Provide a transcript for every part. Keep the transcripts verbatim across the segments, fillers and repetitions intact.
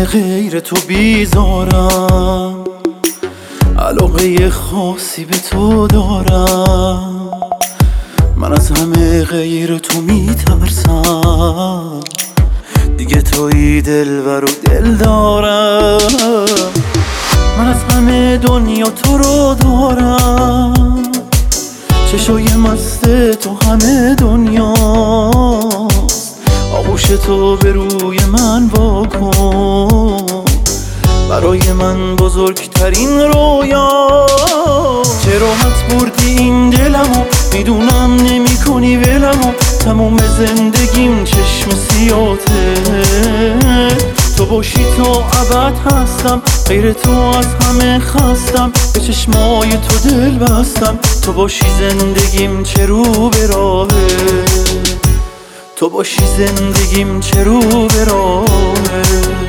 غیر تو بیزارم، علاقه خاصی به تو دارم. من از همه غیر تو میترسم، دیگه تویی دلبر و دل دارم. من از همه دنیا تو رو دارم، چشای مست تو همه دنیاست. آغوش تو به روی من واکن، برای من بزرگترین رویا. چه راحت بردی این دلمو، میدونم نمی کنی ولمو. تموم زندگیم چشم سیاته، تو باشی تا ابد هستم. غیر تو از همه خستم، به چشمای تو دل بستم. تو باشی زندگیم چه رو به راهه، تو باشی زندگیم چه رو به راهه.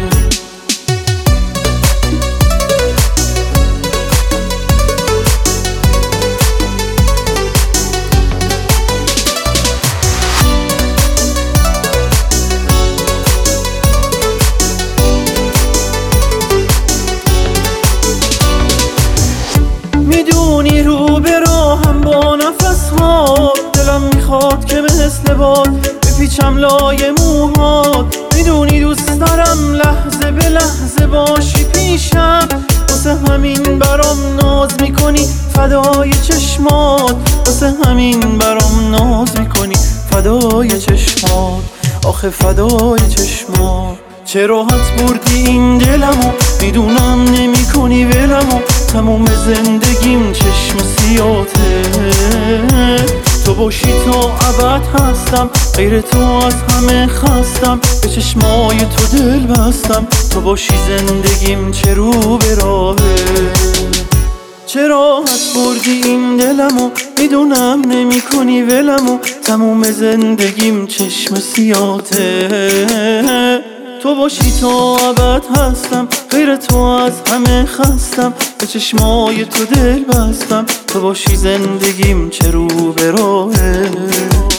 میدونی رو به راهم با نفس ها، دلم میخواد که مثل باد بپیچم لای موهات. میدونی دوست دارم لحظه به لحظه باشی پیشم، واسه همین برام ناز میکنی فدای چشمات. واسه همین برام ناز میکنی فدای چشمات، آخه فدای چشمات. چه راحت بردی این دلمو، میدونم نمی کنی ولمو. تموم زندگیم چشم سیاته، تو باشی تا ابد هستم. غیر تو از همه خستم، به چشمای تو دل بستم. تو باشی زندگیم چه رو به راهه. چه راحت بردی این دلمو، میدونم نمی کنی ولمو. تموم زندگیم چشم سیاته، تو باشی تا ابد هستم. غیر تو از همه خستم، به چشمای تو دل بستم. تو باشی زندگیم چه رو به راهه.